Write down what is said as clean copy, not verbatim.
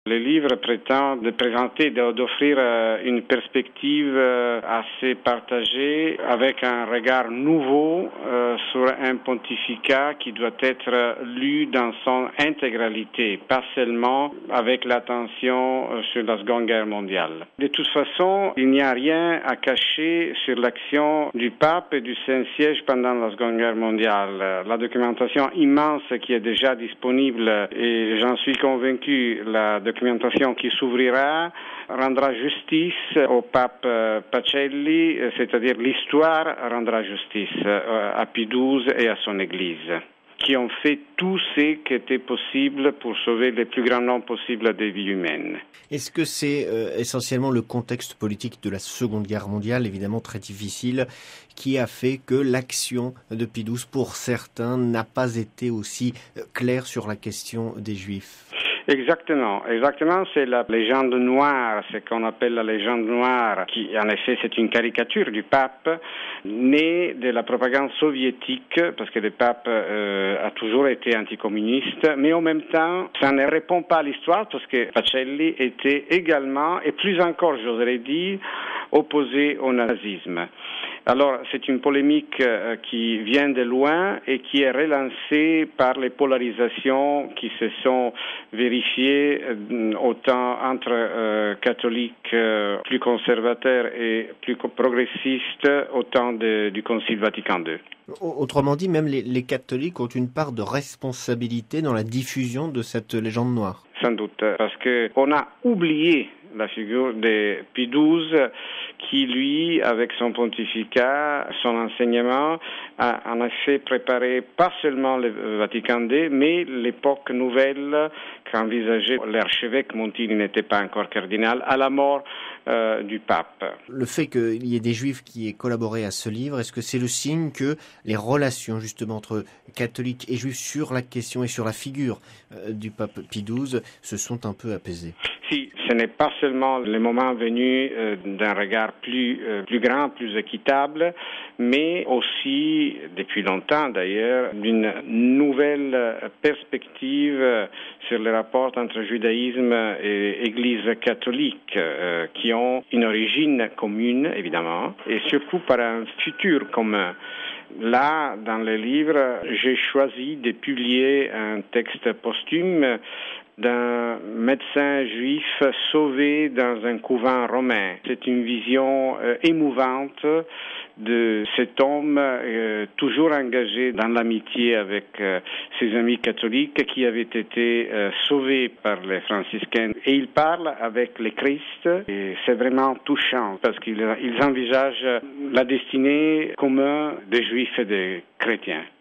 Le livre prétend de présenter, d'offrir une perspective assez partagée avec un regard nouveau sur un pontificat qui doit être lu dans son intégralité, pas seulement avec l'attention sur la Seconde Guerre mondiale. De toute façon, il n'y a rien à cacher sur l'action du pape et du Saint-Siège pendant la Seconde Guerre mondiale. La documentation immense qui est déjà disponible, et j'en suis convaincu, la documentation qui s'ouvrira rendra justice au pape Pacelli, c'est-à-dire l'histoire rendra justice à Pie XII et à son Église, qui ont fait tout ce qui était possible pour sauver le plus grand nombre possible de vies humaines. Est-ce que c'est essentiellement le contexte politique de la Seconde Guerre mondiale, évidemment très difficile, qui a fait que l'action de Pie XII, pour certains, n'a pas été aussi claire sur la question des Juifs ? Exactement. C'est la légende noire, ce qu'on appelle la légende noire, qui en effet c'est une caricature du pape, née de la propagande soviétique, parce que le pape a toujours été anticommuniste, mais en même temps, ça ne répond pas à l'histoire, parce que Pacelli était également, et plus encore, j'oserais dire, opposé au nazisme. Alors, c'est une polémique qui vient de loin et qui est relancée par les polarisations qui se sont vérifiées autant entre catholiques plus conservateurs et plus progressistes au temps du Concile Vatican II. Autrement dit, même les catholiques ont une part de responsabilité dans la diffusion de cette légende noire. Sans doute, parce qu'on a oublié la figure de Pie XII qui, lui, avec son pontificat, son enseignement, a en effet préparé pas seulement le Vatican II, mais l'époque nouvelle qu'envisageait l'archevêque Montini, n'était pas encore cardinal, à la mort du pape. Le fait qu'il y ait des juifs qui aient collaboré à ce livre, est-ce que c'est le signe que les relations justement entre catholiques et juifs sur la question et sur la figure du pape Pie XII se sont un peu apaisées? Si, ce n'est pas seulement le moment venu d'un regard plus grand, plus équitable, mais aussi, depuis longtemps d'ailleurs, d'une nouvelle perspective sur les rapports entre judaïsme et Église catholique, qui ont une origine commune, évidemment, et surtout par un futur commun. Là, dans le livre, j'ai choisi de publier un texte posthume d'un médecin juif sauvé dans un couvent romain. C'est une vision émouvante de cet homme toujours engagé dans l'amitié avec ses amis catholiques qui avaient été sauvés par les franciscains. Et il parle avec le Christ et c'est vraiment touchant parce qu'ils envisagent la destinée commune des juifs et des chrétiens.